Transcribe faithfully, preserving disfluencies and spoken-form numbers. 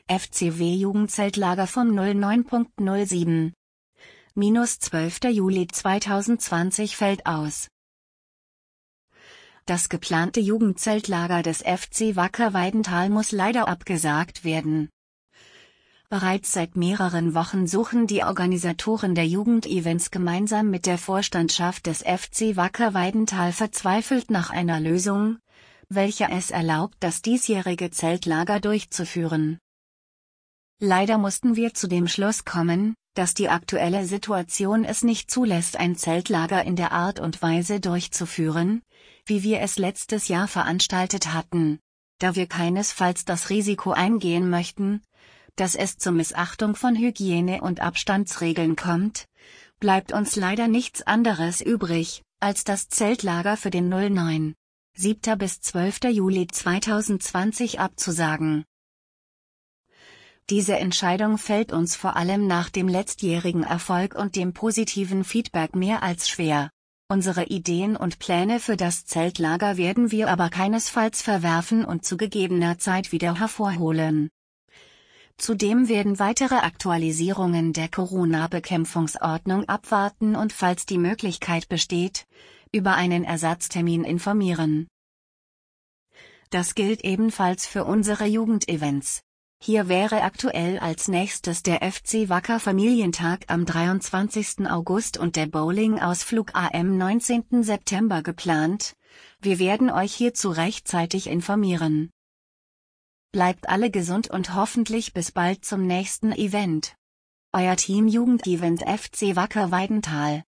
F C W-Jugendzeltlager vom null neun null sieben bis zwölfter Juli zweitausendzwanzig fällt aus. Das geplante Jugendzeltlager des F C Wacker Weidenthal muss leider abgesagt werden. Bereits seit mehreren Wochen suchen die Organisatoren der Jugendevents gemeinsam mit der Vorstandschaft des F C Wacker Weidenthal verzweifelt nach einer Lösung, welche es erlaubt, das diesjährige Zeltlager durchzuführen. Leider mussten wir zu dem Schluss kommen, dass die aktuelle Situation es nicht zulässt, ein Zeltlager in der Art und Weise durchzuführen, wie wir es letztes Jahr veranstaltet hatten, da wir keinesfalls das Risiko eingehen möchten, dass es zur Missachtung von Hygiene- und Abstandsregeln kommt, bleibt uns leider nichts anderes übrig, als das Zeltlager für den null neun siebter bis zwölfter Juli zweitausendzwanzig abzusagen. Diese Entscheidung fällt uns vor allem nach dem letztjährigen Erfolg und dem positiven Feedback mehr als schwer. Unsere Ideen und Pläne für das Zeltlager werden wir aber keinesfalls verwerfen und zu gegebener Zeit wieder hervorholen. Zudem werden weitere Aktualisierungen der Corona-Bekämpfungsordnung abwarten und, falls die Möglichkeit besteht, über einen Ersatztermin informieren. Das gilt ebenfalls für unsere Jugendevents. Hier wäre aktuell als nächstes der F C Wacker Familientag am dreiundzwanzigsten August und der Bowling-Ausflug am neunzehnten September geplant. Wir werden euch hierzu rechtzeitig informieren. Bleibt alle gesund und hoffentlich bis bald zum nächsten Event. Euer Team Jugendevent F C Wacker Weidenthal.